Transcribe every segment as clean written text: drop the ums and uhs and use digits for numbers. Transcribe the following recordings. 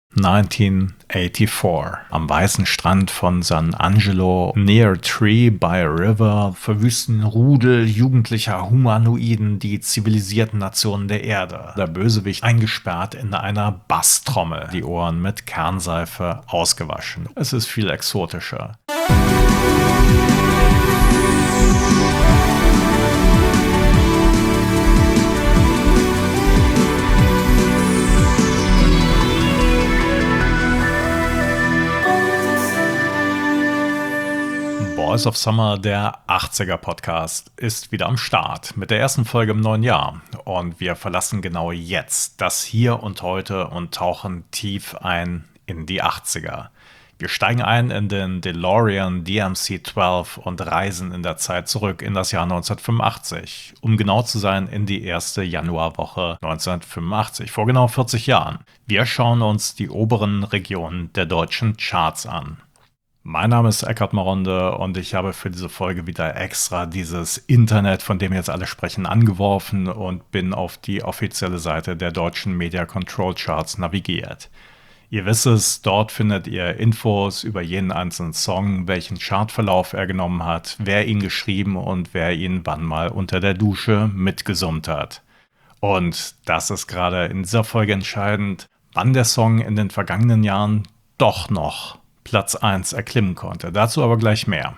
1984. Am weißen Strand von San Angelo, near a tree by a river, verwüsten Rudel jugendlicher Humanoiden die zivilisierten Nationen der Erde. Der Bösewicht eingesperrt in einer Basstrommel, die Ohren mit Kernseife ausgewaschen. Es ist viel exotischer. Boys of Summer, der 80er Podcast, ist wieder am Start mit der ersten Folge im neuen Jahr. Und wir verlassen genau jetzt das Hier und Heute und tauchen tief ein in die 80er. Wir steigen ein in den DeLorean DMC-12 und reisen in der Zeit zurück in das Jahr 1985. Um genau zu sein, in die erste Januarwoche 1985, vor genau 40 Jahren. Wir schauen uns die oberen Regionen der deutschen Charts an. Mein Name ist Eckhard Maronde und ich habe für diese Folge wieder extra dieses Internet, von dem jetzt alle sprechen, angeworfen und bin auf die offizielle Seite der deutschen Media Control Charts navigiert. Ihr wisst es, dort findet ihr Infos über jeden einzelnen Song, welchen Chartverlauf er genommen hat, wer ihn geschrieben und wer ihn wann mal unter der Dusche mitgesummt hat. Und das ist gerade in dieser Folge entscheidend, wann der Song in den vergangenen Jahren doch noch Platz 1 erklimmen konnte. Dazu aber gleich mehr.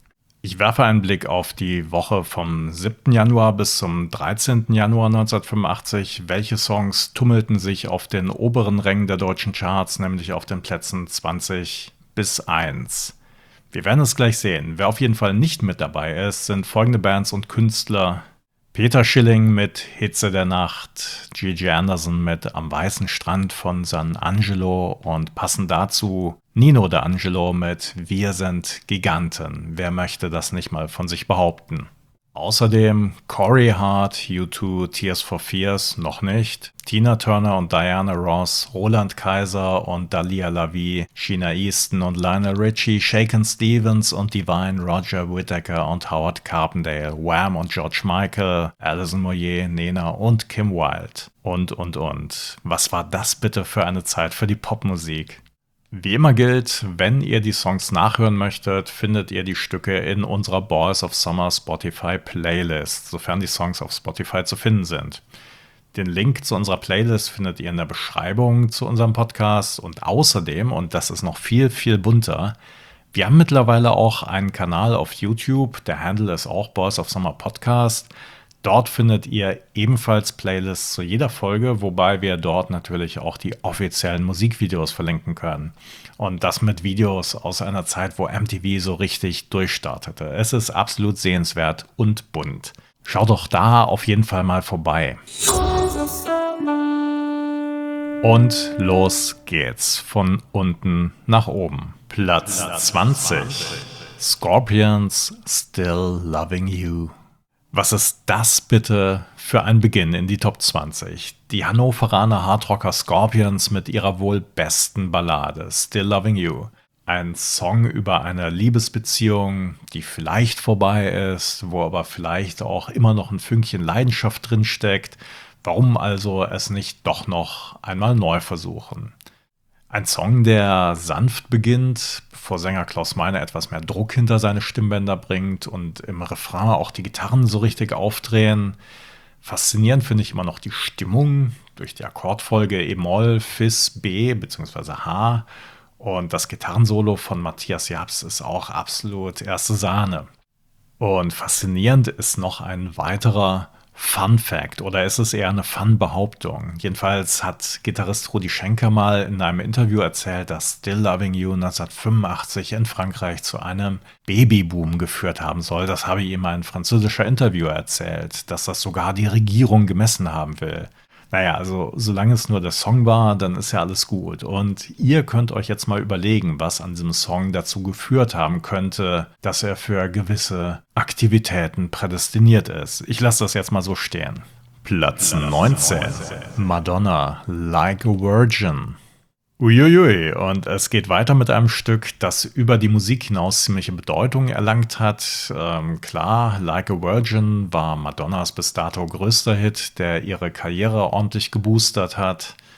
Ich werfe einen Blick auf die Woche vom 7. Januar bis zum 13. Januar 1985. Welche Songs tummelten sich auf den oberen Rängen der deutschen Charts, nämlich auf den Plätzen 20 bis 1. Wir werden es gleich sehen. Wer auf jeden Fall nicht mit dabei ist, sind folgende Bands und Künstler: Peter Schilling mit Hitze der Nacht, Gigi Anderson mit Am weißen Strand von San Angelo und passend dazu Nino D'Angelo mit Wir sind Giganten. Wer möchte das nicht mal von sich behaupten? Außerdem Corey Hart, U2, Tears for Fears, noch nicht, Tina Turner und Diana Ross, Roland Kaiser und Dalia Lavi, Sheena Easton und Lionel Richie, Shakin' Stevens und Divine, Roger Whittaker und Howard Carpendale, Wham und George Michael, Alison Moyet, Nena und Kim Wilde. Und. Was war das bitte für eine Zeit für die Popmusik? Wie immer gilt, wenn ihr die Songs nachhören möchtet, findet ihr die Stücke in unserer Boys of Summer Spotify Playlist, sofern die Songs auf Spotify zu finden sind. Den Link zu unserer Playlist findet ihr in der Beschreibung zu unserem Podcast und außerdem, und das ist noch viel, viel bunter, wir haben mittlerweile auch einen Kanal auf YouTube, der Handle ist auch Boys of Summer Podcast. Dort findet ihr ebenfalls Playlists zu jeder Folge, wobei wir dort natürlich auch die offiziellen Musikvideos verlinken können. Und das mit Videos aus einer Zeit, wo MTV so richtig durchstartete. Es ist absolut sehenswert und bunt. Schaut doch da auf jeden Fall mal vorbei. Und los geht's von unten nach oben. Platz 20. Scorpions, Still Loving You. Was ist das bitte für ein Beginn in die Top 20? Die Hannoveraner Hardrocker Scorpions mit ihrer wohl besten Ballade Still Loving You. Ein Song über eine Liebesbeziehung, die vielleicht vorbei ist, wo aber vielleicht auch immer noch ein Fünkchen Leidenschaft drin steckt. Warum also es nicht doch noch einmal neu versuchen? Ein Song, der sanft beginnt, bevor Sänger Klaus Meine etwas mehr Druck hinter seine Stimmbänder bringt und im Refrain auch die Gitarren so richtig aufdrehen. Faszinierend finde ich immer noch die Stimmung durch die Akkordfolge E-Moll, Fis, B bzw. H. Und das Gitarrensolo von Matthias Japs ist auch absolut erste Sahne. Und faszinierend ist noch ein weiterer Fun Fact, oder ist es eher eine Fun-Behauptung? Jedenfalls hat Gitarrist Rudi Schenker mal in einem Interview erzählt, dass Still Loving You 1985 in Frankreich zu einem Babyboom geführt haben soll. Das habe ihm ein französischer Interviewer erzählt, dass das sogar die Regierung gemessen haben will. Naja, also solange es nur der Song war, dann ist ja alles gut. Und ihr könnt euch jetzt mal überlegen, was an diesem Song dazu geführt haben könnte, dass er für gewisse Aktivitäten prädestiniert ist. Ich lasse das jetzt mal so stehen. Platz 19. Madonna, Like a Virgin. Uiuiui, und es geht weiter mit einem Stück, das über die Musik hinaus ziemliche Bedeutung erlangt hat. Klar, Like a Virgin war Madonnas bis dato größter Hit, der ihre Karriere ordentlich geboostert hat.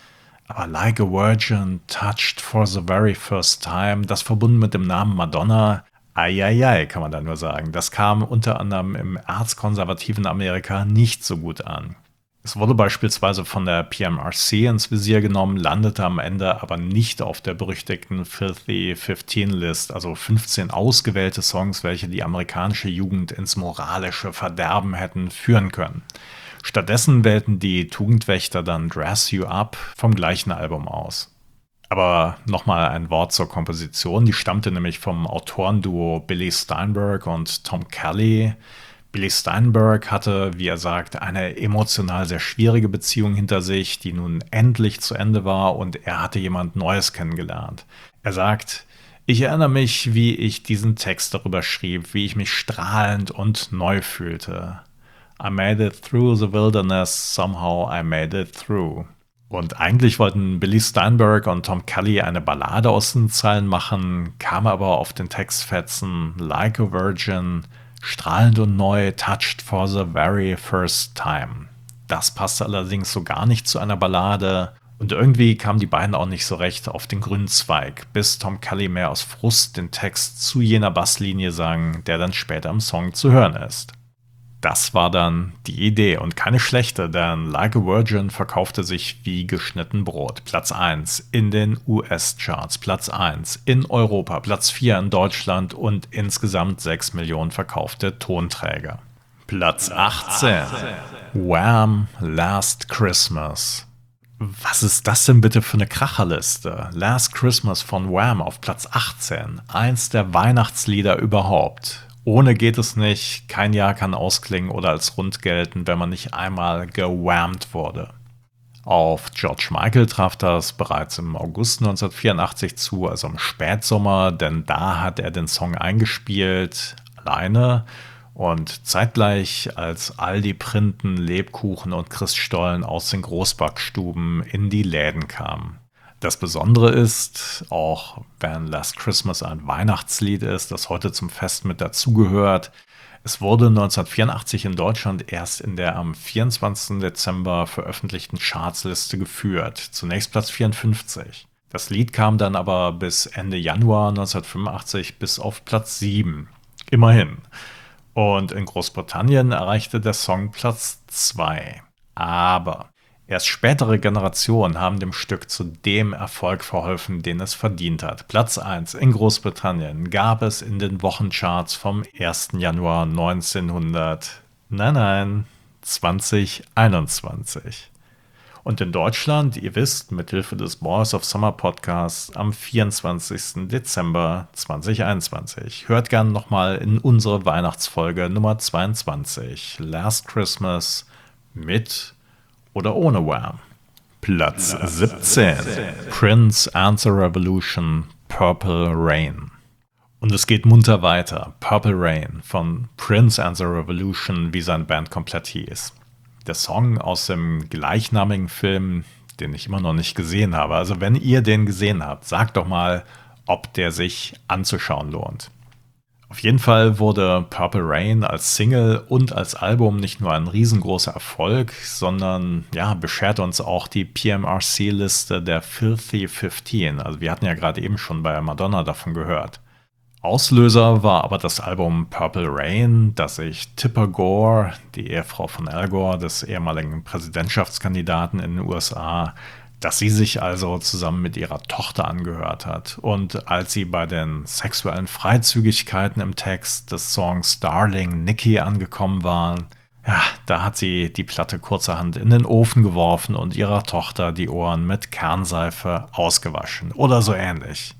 Aber Like a Virgin, Touched for the Very First Time, das verbunden mit dem Namen Madonna, eieiei, kann man da nur sagen. Das kam unter anderem im erzkonservativen Amerika nicht so gut an. Es wurde beispielsweise von der PMRC ins Visier genommen, landete am Ende aber nicht auf der berüchtigten Filthy 15 List, also 15 ausgewählte Songs, welche die amerikanische Jugend ins moralische Verderben hätten führen können. Stattdessen wählten die Tugendwächter dann Dress You Up vom gleichen Album aus. Aber nochmal ein Wort zur Komposition, die stammte nämlich vom Autorenduo Billy Steinberg und Tom Kelly. Billy Steinberg hatte, wie er sagt, eine emotional sehr schwierige Beziehung hinter sich, die nun endlich zu Ende war und er hatte jemand Neues kennengelernt. Er sagt, ich erinnere mich, wie ich diesen Text darüber schrieb, wie ich mich strahlend und neu fühlte. I made it through the wilderness, somehow I made it through. Und eigentlich wollten Billy Steinberg und Tom Kelly eine Ballade aus den Zeilen machen, kam aber auf den Textfetzen Like a Virgin, strahlend und neu, touched for the very first time. Das passte allerdings so gar nicht zu einer Ballade und irgendwie kamen die beiden auch nicht so recht auf den grünen Zweig, bis Tom Kelly mehr aus Frust den Text zu jener Basslinie sang, der dann später im Song zu hören ist. Das war dann die Idee und keine schlechte, denn Like a Virgin verkaufte sich wie geschnitten Brot. Platz 1 in den US-Charts, Platz 1 in Europa, Platz 4 in Deutschland und insgesamt 6 Millionen verkaufte Tonträger. Platz 18. Wham! Last Christmas. Was ist das denn bitte für eine Kracherliste? Last Christmas von Wham! Auf Platz 18. Eins der Weihnachtslieder überhaupt. Ohne geht es nicht, kein Jahr kann ausklingen oder als rund gelten, wenn man nicht einmal gewhammt wurde. Auf George Michael traf das bereits im August 1984 zu, also im Spätsommer, denn da hat er den Song eingespielt, alleine und zeitgleich, als all die Printen, Lebkuchen und Christstollen aus den Großbackstuben in die Läden kamen. Das Besondere ist, auch wenn Last Christmas ein Weihnachtslied ist, das heute zum Fest mit dazugehört, es wurde 1984 in Deutschland erst in der am 24. Dezember veröffentlichten Chartsliste geführt, zunächst Platz 54. Das Lied kam dann aber bis Ende Januar 1985 bis auf Platz 7, immerhin. Und in Großbritannien erreichte der Song Platz 2. Aber erst spätere Generationen haben dem Stück zu dem Erfolg verholfen, den es verdient hat. Platz 1 in Großbritannien gab es in den Wochencharts vom 1. Januar 2021. Und in Deutschland, ihr wisst, mithilfe des Boys of Summer Podcasts am 24. Dezember 2021. Hört gerne nochmal in unsere Weihnachtsfolge Nummer 22, Last Christmas, mit oder ohne Wham. Platz 17. Prince and the Revolution, Purple Rain. Und es geht munter weiter. Purple Rain von Prince and the Revolution, wie sein Band komplett hieß. Der Song aus dem gleichnamigen Film, den ich immer noch nicht gesehen habe. Also wenn ihr den gesehen habt, sagt doch mal, ob der sich anzuschauen lohnt. Auf jeden Fall wurde Purple Rain als Single und als Album nicht nur ein riesengroßer Erfolg, sondern bescherte uns auch die PMRC-Liste der Filthy 15. Also wir hatten ja gerade eben schon bei Madonna davon gehört. Auslöser war aber das Album Purple Rain, das sich Tipper Gore, die Ehefrau von Al Gore, des ehemaligen Präsidentschaftskandidaten in den USA, dass sie sich also zusammen mit ihrer Tochter angehört hat. Und als sie bei den sexuellen Freizügigkeiten im Text des Songs Darling Nikki angekommen waren, da hat sie die Platte kurzerhand in den Ofen geworfen und ihrer Tochter die Ohren mit Kernseife ausgewaschen oder so ähnlich.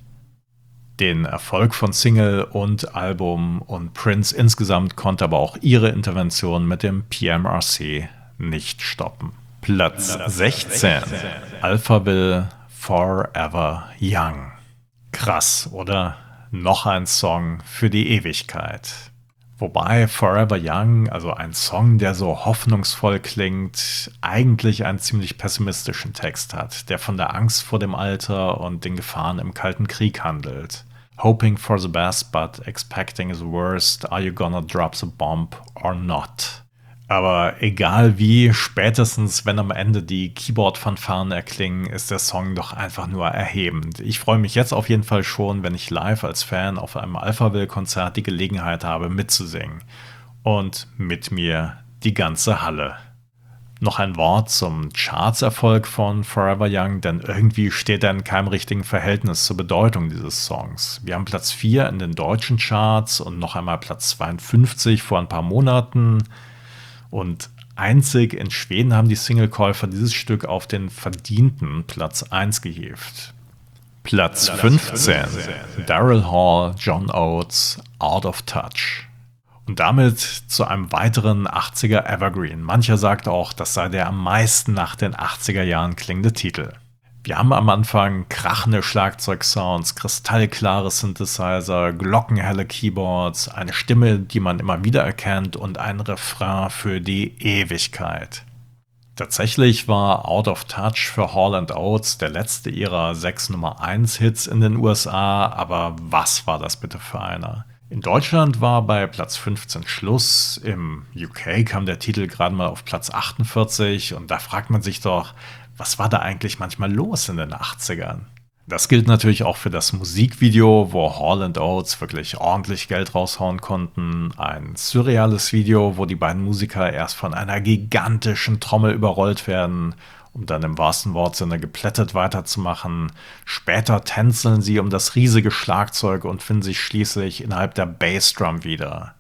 Den Erfolg von Single und Album und Prince insgesamt konnte aber auch ihre Intervention mit dem PMRC nicht stoppen. Platz 16. Alphaville, Forever Young. Krass, oder? Noch ein Song für die Ewigkeit. Wobei Forever Young, also ein Song, der so hoffnungsvoll klingt, eigentlich einen ziemlich pessimistischen Text hat, der von der Angst vor dem Alter und den Gefahren im Kalten Krieg handelt. Hoping for the best, but expecting the worst. Are you gonna drop the bomb or not? Aber egal wie, spätestens wenn am Ende die Keyboard-Fanfaren erklingen, ist der Song doch einfach nur erhebend. Ich freue mich jetzt auf jeden Fall schon, wenn ich live als Fan auf einem Alphaville-Konzert die Gelegenheit habe, mitzusingen. Und mit mir die ganze Halle. Noch ein Wort zum Chartserfolg von Forever Young, denn irgendwie steht er in keinem richtigen Verhältnis zur Bedeutung dieses Songs. Wir haben Platz 4 in den deutschen Charts und noch einmal Platz 52 vor ein paar Monaten. Und einzig in Schweden haben die Singlekäufer dieses Stück auf den verdienten Platz 1 gehievt. Platz 15, Daryl Hall, John Oates, Out of Touch. Und damit zu einem weiteren 80er Evergreen. Mancher sagt auch, das sei der am meisten nach den 80er Jahren klingende Titel. Wir haben am Anfang krachende Schlagzeugsounds, kristallklare Synthesizer, glockenhelle Keyboards, eine Stimme, die man immer wieder erkennt und ein Refrain für die Ewigkeit. Tatsächlich war Out of Touch für Hall & Oates der letzte ihrer 6 Nummer-1-Hits in den USA, aber was war das bitte für einer? In Deutschland war bei Platz 15 Schluss, im UK kam der Titel gerade mal auf Platz 48 und da fragt man sich doch, was war da eigentlich manchmal los in den 80ern? Das gilt natürlich auch für das Musikvideo, wo Hall & Oates wirklich ordentlich Geld raushauen konnten. Ein surreales Video, wo die beiden Musiker erst von einer gigantischen Trommel überrollt werden, um dann im wahrsten Wortsinne geplättet weiterzumachen. Später tänzeln sie um das riesige Schlagzeug und finden sich schließlich innerhalb der Bassdrum wieder.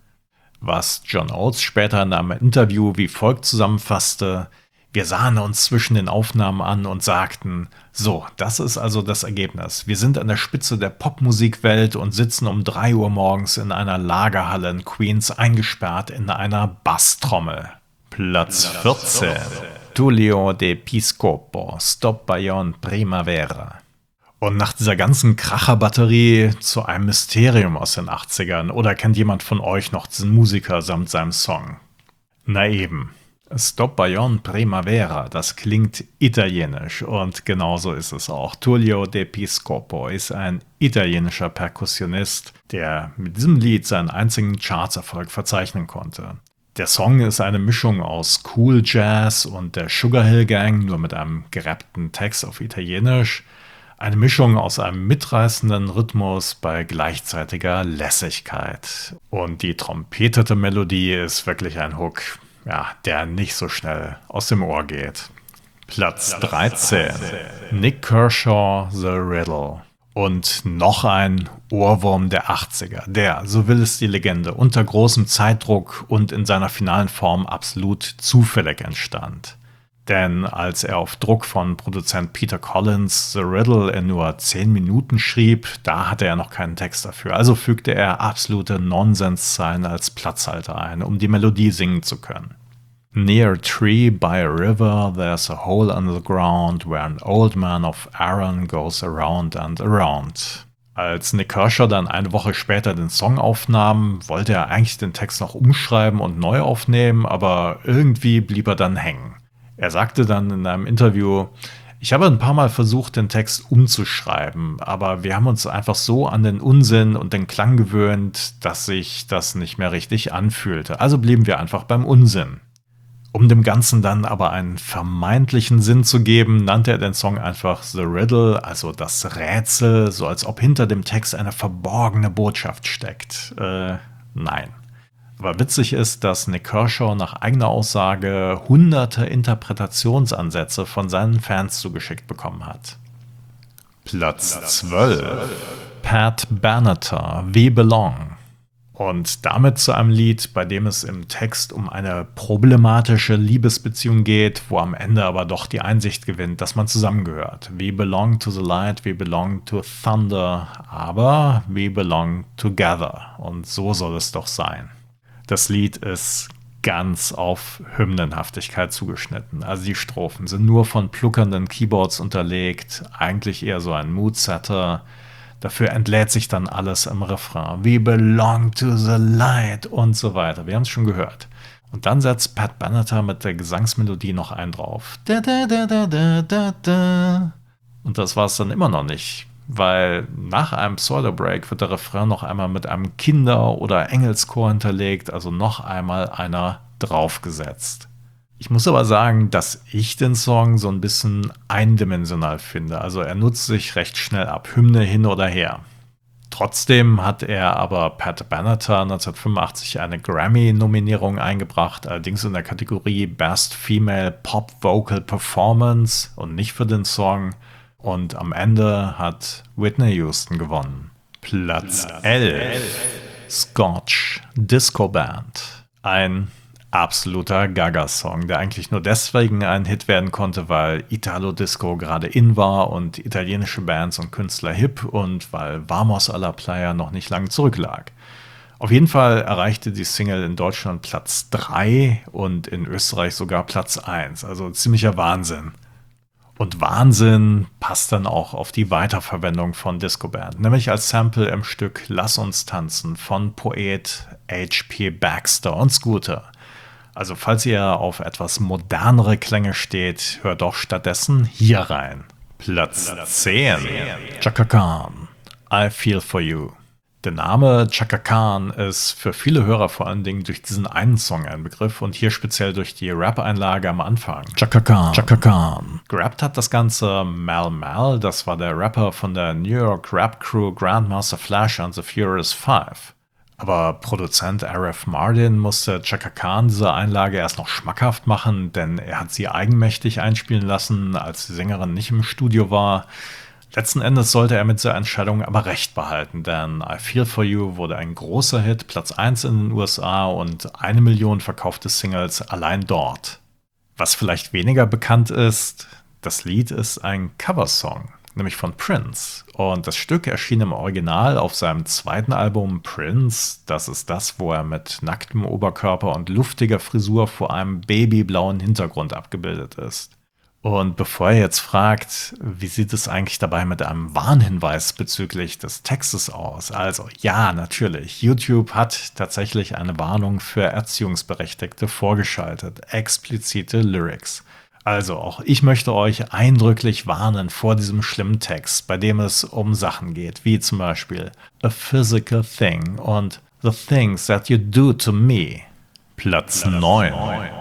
Was John Oates später in einem Interview wie folgt zusammenfasste: Wir sahen uns zwischen den Aufnahmen an und sagten, so, das ist also das Ergebnis. Wir sind an der Spitze der Popmusikwelt und sitzen um 3 Uhr morgens in einer Lagerhalle in Queens eingesperrt in einer Basstrommel. Platz 14. Tullio De Piscopo, Stop Bayon Primavera. Und nach dieser ganzen Kracherbatterie zu einem Mysterium aus den 80ern. Oder kennt jemand von euch noch diesen Musiker samt seinem Song? Na eben. Stop Bayon Primavera, das klingt italienisch und genauso ist es auch. Tullio De Piscopo ist ein italienischer Perkussionist, der mit diesem Lied seinen einzigen Chartserfolg verzeichnen konnte. Der Song ist eine Mischung aus Cool Jazz und der Sugar Hill Gang, nur mit einem gerappten Text auf Italienisch. Eine Mischung aus einem mitreißenden Rhythmus bei gleichzeitiger Lässigkeit. Und die trompetete Melodie ist wirklich ein Hook, ja, der nicht so schnell aus dem Ohr geht. Platz 13. Nik Kershaw, The Riddle. Und noch ein Ohrwurm der 80er, der, so will es die Legende, unter großem Zeitdruck und in seiner finalen Form absolut zufällig entstand. Denn als er auf Druck von Produzent Peter Collins The Riddle in nur 10 Minuten schrieb, da hatte er noch keinen Text dafür. Also fügte er absolute Nonsenszeilen als Platzhalter ein, um die Melodie singen zu können. Near a tree by a river there's a hole under the ground where an old man of Aaron goes around and around. Als Nik Kershaw dann eine Woche später den Song aufnahm, wollte er eigentlich den Text noch umschreiben und neu aufnehmen, aber irgendwie blieb er dann hängen. Er sagte dann in einem Interview: Ich habe ein paar Mal versucht, den Text umzuschreiben, aber wir haben uns einfach so an den Unsinn und den Klang gewöhnt, dass sich das nicht mehr richtig anfühlte. Also blieben wir einfach beim Unsinn. Um dem Ganzen dann aber einen vermeintlichen Sinn zu geben, nannte er den Song einfach The Riddle, also das Rätsel, so als ob hinter dem Text eine verborgene Botschaft steckt. Nein. Aber witzig ist, dass Nik Kershaw nach eigener Aussage hunderte Interpretationsansätze von seinen Fans zugeschickt bekommen hat. Platz 12. Pat Benatar, We Belong. Und damit zu einem Lied, bei dem es im Text um eine problematische Liebesbeziehung geht, wo am Ende aber doch die Einsicht gewinnt, dass man zusammengehört. We belong to the light, we belong to thunder, aber we belong together. Und so soll es doch sein. Das Lied ist ganz auf Hymnenhaftigkeit zugeschnitten. Also die Strophen sind nur von pluckernden Keyboards unterlegt, eigentlich eher so ein Moodsetter. Dafür entlädt sich dann alles im Refrain. We belong to the light und so weiter. Wir haben es schon gehört. Und dann setzt Pat Benatar mit der Gesangsmelodie noch einen drauf. Da, da, da, da, da, da, da. Und das war es dann immer noch nicht. Weil nach einem Pseudo-Break wird der Refrain noch einmal mit einem Kinder- oder Engelschor hinterlegt. Also noch einmal einer draufgesetzt. Ich muss aber sagen, dass ich den Song so ein bisschen eindimensional finde. Also er nutzt sich recht schnell ab, Hymne hin oder her. Trotzdem hat er aber Pat Benatar 1985 eine Grammy-Nominierung eingebracht, allerdings in der Kategorie Best Female Pop Vocal Performance und nicht für den Song. Und am Ende hat Whitney Houston gewonnen. Platz 11. Scotch Disco Band. Ein absoluter Gaga-Song, der eigentlich nur deswegen ein Hit werden konnte, weil Italo-Disco gerade in war und italienische Bands und Künstler hip und weil Vamos a la Playa noch nicht lange zurücklag. Auf jeden Fall erreichte die Single in Deutschland Platz 3 und in Österreich sogar Platz 1, also ziemlicher Wahnsinn. Und Wahnsinn passt dann auch auf die Weiterverwendung von Disco Band, nämlich als Sample im Stück Lass uns tanzen von Poet H.P. Baxter und Scooter. Also falls ihr auf etwas modernere Klänge steht, hört doch stattdessen hier rein. Platz 10. Chaka Khan, I Feel For You. Der Name Chaka Khan ist für viele Hörer vor allen Dingen durch diesen einen Song ein Begriff und hier speziell durch die Rap-Einlage am Anfang. Chaka Khan, Chaka Khan. Gerappt hat das Ganze Mal Mal, das war der Rapper von der New York Rap Crew Grandmaster Flash and the Furious Five. Aber Produzent R.F. Martin musste Chaka Khan diese Einlage erst noch schmackhaft machen, denn er hat sie eigenmächtig einspielen lassen, als die Sängerin nicht im Studio war. Letzten Endes sollte er mit dieser Entscheidung aber recht behalten, denn I Feel For You wurde ein großer Hit, Platz 1 in den USA und 1 Million verkaufte Singles allein dort. Was vielleicht weniger bekannt ist, das Lied ist ein Coversong, nämlich von Prince. Und das Stück erschien im Original auf seinem zweiten Album Prince. Das ist das, wo er mit nacktem Oberkörper und luftiger Frisur vor einem babyblauen Hintergrund abgebildet ist. Und bevor ihr jetzt fragt, wie sieht es eigentlich dabei mit einem Warnhinweis bezüglich des Textes aus? Also ja, natürlich, YouTube hat tatsächlich eine Warnung für Erziehungsberechtigte vorgeschaltet, explizite Lyrics. Also auch ich möchte euch eindrücklich warnen vor diesem schlimmen Text, bei dem es um Sachen geht, wie zum Beispiel a physical thing und the things that you do to me. Platz 9.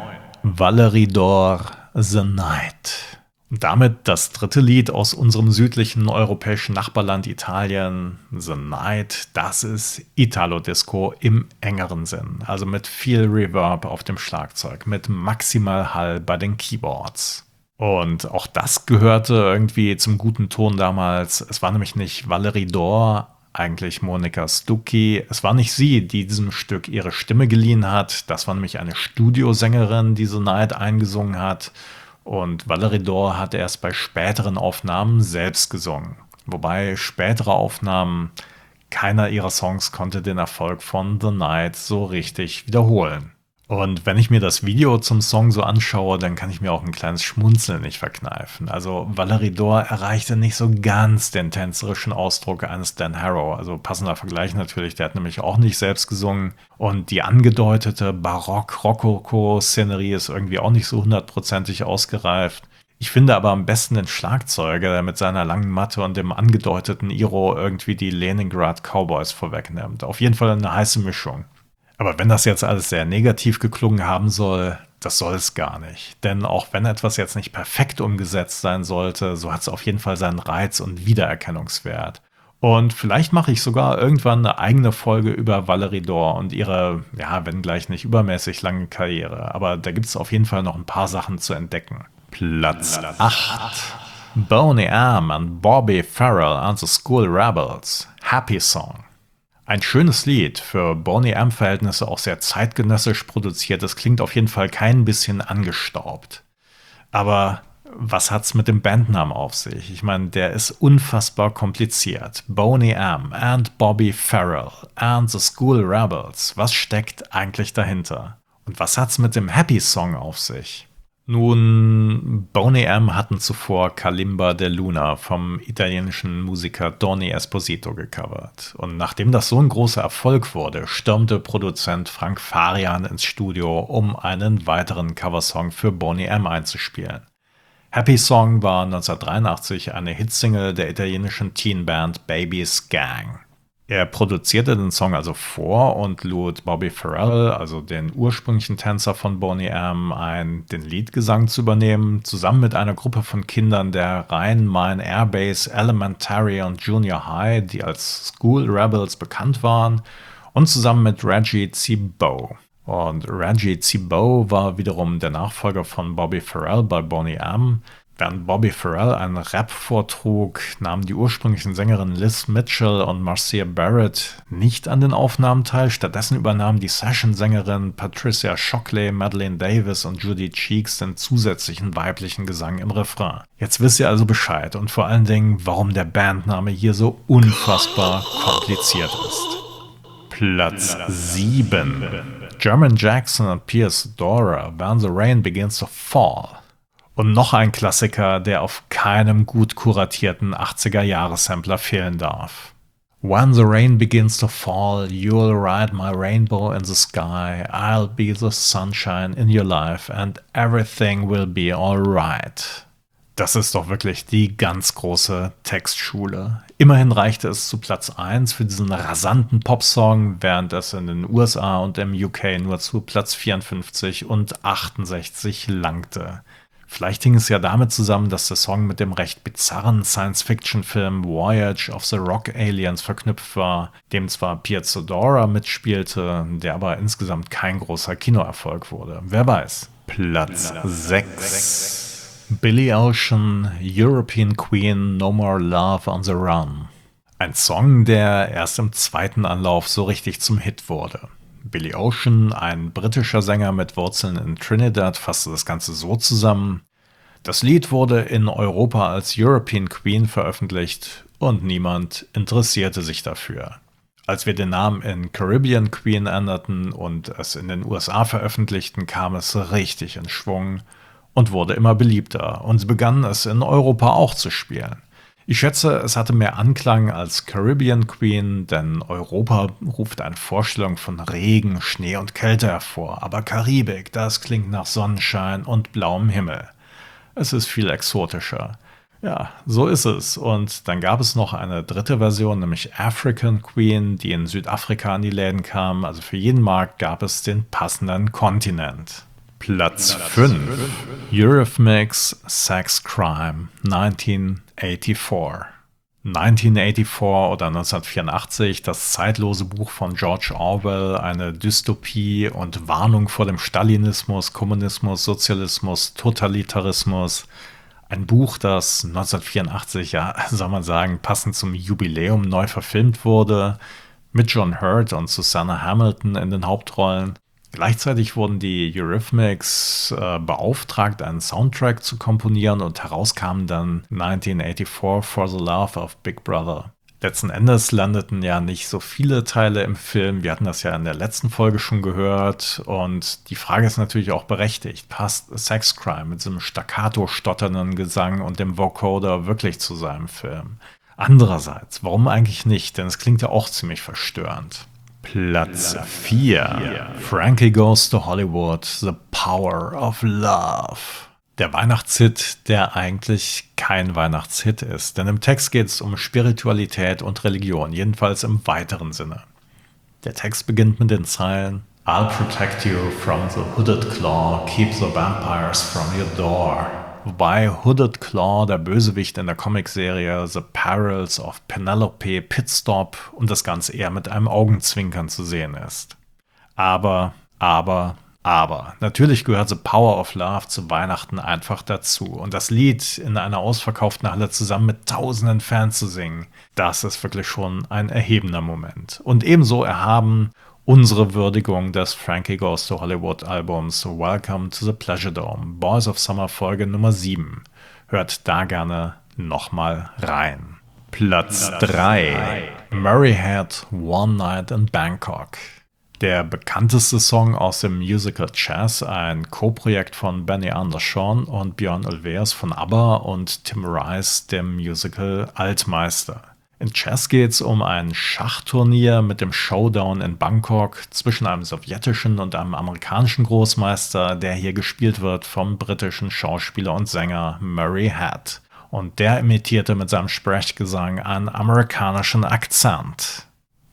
Valerie Dor, The Night. Und damit das dritte Lied aus unserem südlichen europäischen Nachbarland Italien, The Night. Das ist Italo-Disco im engeren Sinn, also mit viel Reverb auf dem Schlagzeug, mit maximal Hall bei den Keyboards. Und auch das gehörte irgendwie zum guten Ton damals. Es war nämlich nicht Valerie Dor, eigentlich Monika Stucchi. Es war nicht sie, die diesem Stück ihre Stimme geliehen hat. Das war nämlich eine Studiosängerin, die The Night eingesungen hat. Und Valerie Dor hat erst bei späteren Aufnahmen selbst gesungen. Wobei spätere Aufnahmen, keiner ihrer Songs konnte den Erfolg von The Night so richtig wiederholen. Und wenn ich mir das Video zum Song so anschaue, dann kann ich mir auch ein kleines Schmunzeln nicht verkneifen. Also Valerie Dor erreichte nicht so ganz den tänzerischen Ausdruck eines Dan Harrow. Also passender Vergleich natürlich, der hat nämlich auch nicht selbst gesungen. Und die angedeutete Barock-Rokoko-Szenerie ist irgendwie auch nicht so hundertprozentig ausgereift. Ich finde aber am besten den Schlagzeuger, der mit seiner langen Matte und dem angedeuteten Iro irgendwie die Leningrad Cowboys vorwegnimmt. Auf jeden Fall eine heiße Mischung. Aber wenn das jetzt alles sehr negativ geklungen haben soll, das soll es gar nicht. Denn auch wenn etwas jetzt nicht perfekt umgesetzt sein sollte, so hat es auf jeden Fall seinen Reiz und Wiedererkennungswert. Und vielleicht mache ich sogar irgendwann eine eigene Folge über Valerie Dor und ihre, ja, wenn gleich nicht übermäßig lange Karriere. Aber da gibt es auf jeden Fall noch ein paar Sachen zu entdecken. Platz 8. Boney M. and Bobby Farrell and the School Rebels. Happy Song. Ein schönes Lied, für Boney M-Verhältnisse auch sehr zeitgenössisch produziert. Es klingt auf jeden Fall kein bisschen angestaubt. Aber was hat's mit dem Bandnamen auf sich? Ich meine, der ist unfassbar kompliziert. Boney M. and Bobby Farrell and the School Rebels. Was steckt eigentlich dahinter? Und was hat's mit dem Happy Song auf sich? Nun, Boney M. hatten zuvor Kalimba de Luna vom italienischen Musiker Donny Esposito gecovert. Und nachdem das so ein großer Erfolg wurde, stürmte Produzent Frank Farian ins Studio, um einen weiteren Coversong für Boney M. einzuspielen. Happy Song war 1983 eine Hitsingle der italienischen Teenband Baby's Gang. Er produzierte den Song also vor und lud Bobby Farrell, also den ursprünglichen Tänzer von Boney M., ein, den Leadgesang zu übernehmen, zusammen mit einer Gruppe von Kindern der Rhein-Main Air Base Elementary und Junior High, die als School Rebels bekannt waren, und zusammen mit Reggie Thibault. Und Reggie Thibault war wiederum der Nachfolger von Bobby Farrell bei Boney M. Während Bobby Farrell einen Rap vortrug, nahmen die ursprünglichen Sängerinnen Liz Mitchell und Marcia Barrett nicht an den Aufnahmen teil. Stattdessen übernahmen die Session-Sängerinnen Patricia Shockley, Madeleine Davis und Judy Cheeks den zusätzlichen weiblichen Gesang im Refrain. Jetzt wisst ihr also Bescheid und vor allen Dingen, warum der Bandname hier so unfassbar kompliziert ist. Platz 7. Jermaine Jackson und Pierce Dora, When the Rain Begins to Fall. Und noch ein Klassiker, der auf keinem gut kuratierten 80er-Jahre-Sampler fehlen darf. When the rain begins to fall, you'll ride my rainbow in the sky, I'll be the sunshine in your life and everything will be alright. Das ist doch wirklich die ganz große Textschule. Immerhin reichte es zu Platz 1 für diesen rasanten Popsong, während es in den USA und im UK nur zu Platz 54 und 68 langte. Vielleicht hing es ja damit zusammen, dass der Song mit dem recht bizarren Science-Fiction-Film Voyage of the Rock Aliens verknüpft war, dem zwar Pierce Dora mitspielte, der aber insgesamt kein großer Kinoerfolg wurde. Wer weiß. Platz 6. Billy Ocean, European Queen, No More Love on the Run. Ein Song, der erst im zweiten Anlauf so richtig zum Hit wurde. Billy Ocean, ein britischer Sänger mit Wurzeln in Trinidad, fasste das Ganze so zusammen. Das Lied wurde in Europa als European Queen veröffentlicht und niemand interessierte sich dafür. Als wir den Namen in Caribbean Queen änderten und es in den USA veröffentlichten, kam es richtig in Schwung und wurde immer beliebter und sie begannen es in Europa auch zu spielen. Ich schätze, es hatte mehr Anklang als Caribbean Queen, denn Europa ruft eine Vorstellung von Regen, Schnee und Kälte hervor. Aber Karibik, das klingt nach Sonnenschein und blauem Himmel. Es ist viel exotischer. Ja, so ist es. Und dann gab es noch eine dritte Version, nämlich African Queen, die in Südafrika an die Läden kam. Also für jeden Markt gab es den passenden Kontinent. Platz 5. Eurythmics Sex Crime 1984. 1984 oder 1984, das zeitlose Buch von George Orwell, eine Dystopie und Warnung vor dem Stalinismus, Kommunismus, Sozialismus, Totalitarismus. Ein Buch, das 1984, ja, soll man sagen, passend zum Jubiläum neu verfilmt wurde, mit John Hurt und Susanna Hamilton in den Hauptrollen. Gleichzeitig wurden die Eurythmics beauftragt, einen Soundtrack zu komponieren und heraus kam dann 1984 For the Love of Big Brother. Letzten Endes landeten ja nicht so viele Teile im Film, wir hatten das ja in der letzten Folge schon gehört und die Frage ist natürlich auch berechtigt, passt Sex Crime mit so einem staccato-stotternden Gesang und dem Vocoder wirklich zu seinem Film? Andererseits, warum eigentlich nicht, denn es klingt ja auch ziemlich verstörend. Platz 4. Frankie Goes to Hollywood, The Power of Love. Der Weihnachtshit, der eigentlich kein Weihnachtshit ist, denn im Text geht es um Spiritualität und Religion, jedenfalls im weiteren Sinne. Der Text beginnt mit den Zeilen I'll protect you from the hooded claw, keep the vampires from your door. Wobei Hooded Claw, der Bösewicht in der Comicserie The Perils of Penelope Pitstop und das Ganze eher mit einem Augenzwinkern zu sehen ist. Aber, natürlich gehört The Power of Love zu Weihnachten einfach dazu. Und das Lied in einer ausverkauften Halle zusammen mit tausenden Fans zu singen, das ist wirklich schon ein erhebender Moment. Und ebenso erhaben unsere Würdigung des Frankie Goes to Hollywood Albums Welcome to the Pleasure Dome, Boys of Summer Folge Nummer 7. Hört da gerne nochmal rein. Platz 3. Murray had One Night in Bangkok. Der bekannteste Song aus dem Musical Chess, ein Co-Projekt von Benny Andersson und Björn Ulvaeus von ABBA und Tim Rice, dem Musical Altmeister. In Chess geht es um ein Schachturnier mit dem Showdown in Bangkok zwischen einem sowjetischen und einem amerikanischen Großmeister, der hier gespielt wird vom britischen Schauspieler und Sänger Murray Head. Und der imitierte mit seinem Sprechgesang einen amerikanischen Akzent.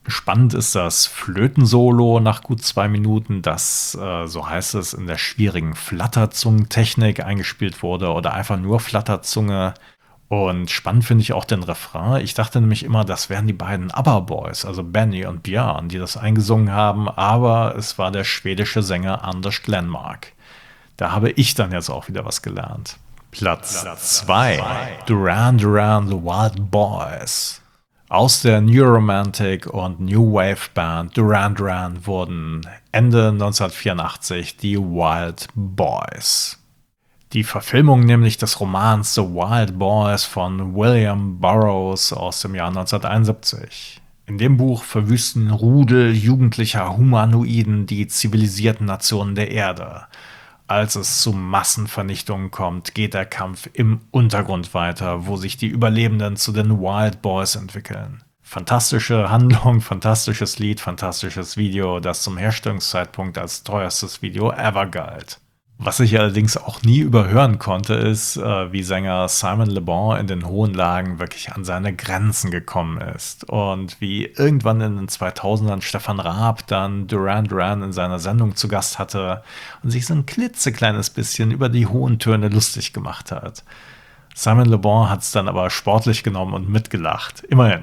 Spannend ist das Flötensolo nach gut 2 Minuten, das, so heißt es, in der schwierigen Flatterzungentechnik eingespielt wurde oder einfach nur Flatterzunge. Und spannend finde ich auch den Refrain. Ich dachte nämlich immer, das wären die beiden ABBA-Boys, also Benny und Björn, die das eingesungen haben, aber es war der schwedische Sänger Anders Glenmark. Da habe ich dann jetzt auch wieder was gelernt. Platz 2. Duran Duran, The Wild Boys. Aus der New Romantic und New Wave Band Duran Duran wurden Ende 1984 die Wild Boys. Die Verfilmung nämlich des Romans The Wild Boys von William Burroughs aus dem Jahr 1971. In dem Buch verwüsten Rudel jugendlicher Humanoiden die zivilisierten Nationen der Erde. Als es zu Massenvernichtungen kommt, geht der Kampf im Untergrund weiter, wo sich die Überlebenden zu den Wild Boys entwickeln. Fantastische Handlung, fantastisches Lied, fantastisches Video, das zum Herstellungszeitpunkt als teuerstes Video ever galt. Was ich allerdings auch nie überhören konnte, ist, wie Sänger Simon Le Bon in den hohen Lagen wirklich an seine Grenzen gekommen ist. Und wie irgendwann in den 2000ern Stefan Raab dann Duran Duran in seiner Sendung zu Gast hatte und sich so ein klitzekleines bisschen über die hohen Töne lustig gemacht hat. Simon Le Bon hat es dann aber sportlich genommen und mitgelacht. Immerhin.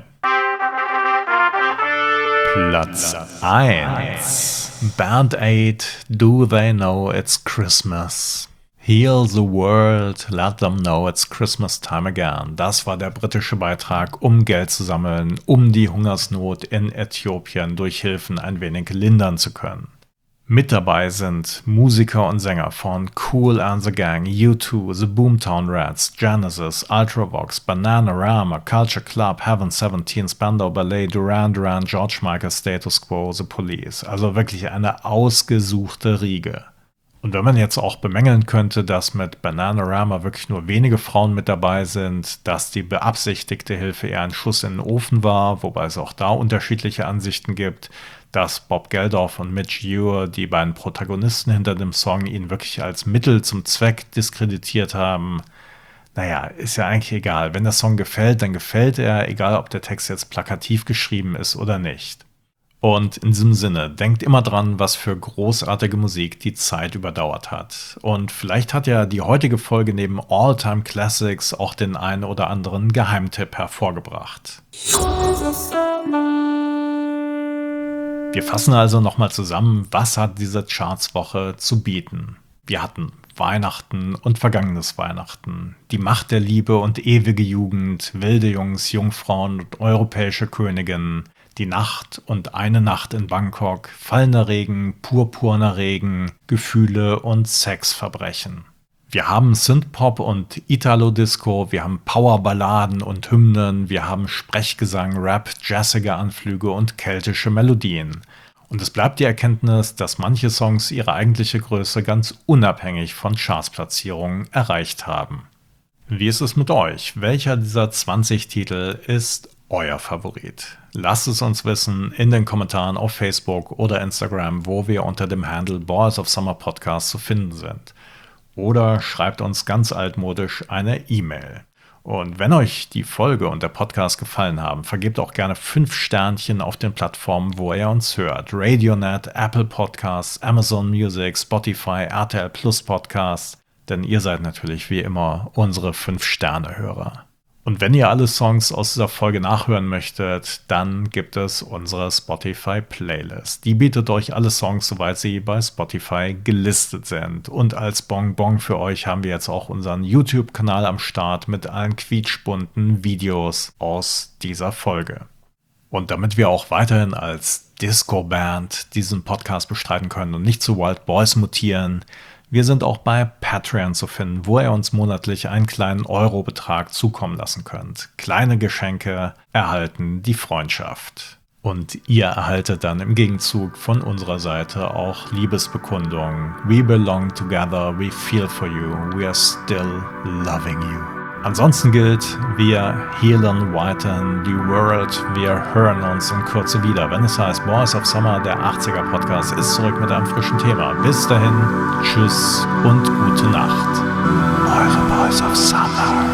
Platz 1. Band Aid, Do They Know It's Christmas? Heal the World, Let Them Know It's Christmas Time Again. Das war der britische Beitrag, um Geld zu sammeln, um die Hungersnot in Äthiopien durch Hilfen ein wenig lindern zu können. Mit dabei sind Musiker und Sänger von Kool and the Gang, U2, The Boomtown Rats, Genesis, Ultravox, Bananarama, Culture Club, Heaven 17, Spandau Ballet, Duran Duran, George Michael, Status Quo, The Police. Also wirklich eine ausgesuchte Riege. Und wenn man jetzt auch bemängeln könnte, dass mit Bananarama wirklich nur wenige Frauen mit dabei sind, dass die beabsichtigte Hilfe eher ein Schuss in den Ofen war, wobei es auch da unterschiedliche Ansichten gibt, dass Bob Geldof und Midge Ure, die beiden Protagonisten hinter dem Song, ihn wirklich als Mittel zum Zweck diskreditiert haben. Naja, ist ja eigentlich egal. Wenn der Song gefällt, dann gefällt er, egal ob der Text jetzt plakativ geschrieben ist oder nicht. Und in diesem Sinne, denkt immer dran, was für großartige Musik die Zeit überdauert hat. Und vielleicht hat ja die heutige Folge neben All-Time Classics auch den einen oder anderen Geheimtipp hervorgebracht. Wir fassen also nochmal zusammen, was hat diese Chartswoche zu bieten. Wir hatten Weihnachten und vergangenes Weihnachten, die Macht der Liebe und ewige Jugend, wilde Jungs, Jungfrauen und europäische Königinnen, die Nacht und eine Nacht in Bangkok, fallender Regen, purpurner Regen, Gefühle und Sexverbrechen. Wir haben Synthpop und Italo-Disco, wir haben Powerballaden und Hymnen, wir haben Sprechgesang, Rap, jazzige Anflüge und keltische Melodien. Und es bleibt die Erkenntnis, dass manche Songs ihre eigentliche Größe ganz unabhängig von Chartsplatzierungen erreicht haben. Wie ist es mit euch? Welcher dieser 20 Titel ist euer Favorit? Lasst es uns wissen in den Kommentaren auf Facebook oder Instagram, wo wir unter dem Handle Boys of Summer Podcast zu finden sind. Oder schreibt uns ganz altmodisch eine E-Mail. Und wenn euch die Folge und der Podcast gefallen haben, vergebt auch gerne 5 Sternchen auf den Plattformen, wo ihr uns hört. Radionet, Apple Podcasts, Amazon Music, Spotify, RTL Plus Podcasts. Denn ihr seid natürlich wie immer unsere 5-Sterne-Hörer. Und wenn ihr alle Songs aus dieser Folge nachhören möchtet, dann gibt es unsere Spotify-Playlist. Die bietet euch alle Songs, soweit sie bei Spotify gelistet sind. Und als Bonbon für euch haben wir jetzt auch unseren YouTube-Kanal am Start mit allen quietschbunten Videos aus dieser Folge. Und damit wir auch weiterhin als Disco-Band diesen Podcast bestreiten können und nicht zu Wild Boys mutieren, wir sind auch bei Patreon zu finden, wo ihr uns monatlich einen kleinen Eurobetrag zukommen lassen könnt. Kleine Geschenke erhalten die Freundschaft. Und ihr erhaltet dann im Gegenzug von unserer Seite auch Liebesbekundungen. We belong together, we feel for you, we are still loving you. Ansonsten gilt, wir healen weiterhin die World, wir hören uns in Kürze wieder, wenn es heißt Boys of Summer, der 80er Podcast ist zurück mit einem frischen Thema. Bis dahin, tschüss und gute Nacht. Eure Boys of Summer.